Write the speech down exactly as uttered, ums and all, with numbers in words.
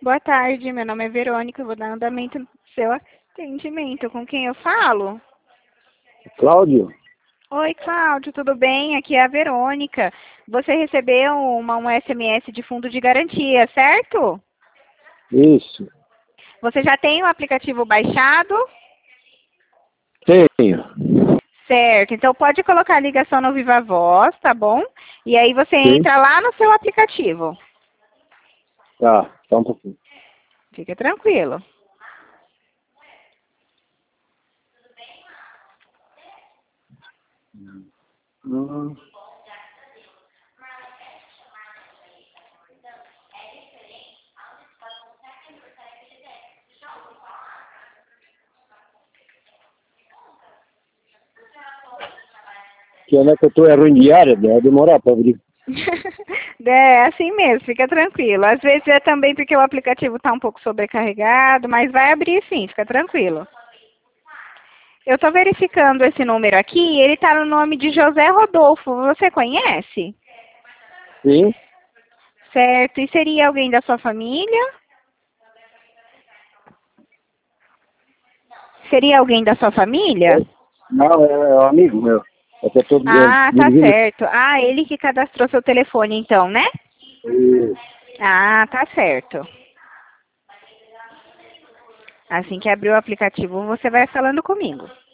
Boa tarde, meu nome é Verônica, eu vou dar andamento no seu atendimento. Com quem eu falo? Cláudio? Oi, Cláudio, tudo bem? Aqui é a Verônica. Você recebeu uma, um S M S de fundo de garantia, certo? Isso. Você já tem o aplicativo baixado? Tenho. Certo, então pode colocar a ligação no Viva Voz, tá bom? E aí você Sim. entra lá no seu aplicativo. Tá, só um pouquinho. Fica tranquilo. Hum. Que onde é que eu tô? É ruim de área, vai demorar pra abrir. É assim mesmo, fica tranquilo. Às vezes é também porque o aplicativo está um pouco sobrecarregado, mas vai abrir sim, fica tranquilo. Eu estou verificando esse número aqui, ele está no nome de José Rodolfo. Você conhece? Sim? Certo. E seria alguém da sua família? Seria alguém da sua família? Não, é, é um amigo meu. É que eu tô é, Ah, tá dirigindo. certo. Ah, ele que cadastrou seu telefone então, né? Isso. Ah, tá certo. Assim que abrir o aplicativo, você vai falando comigo.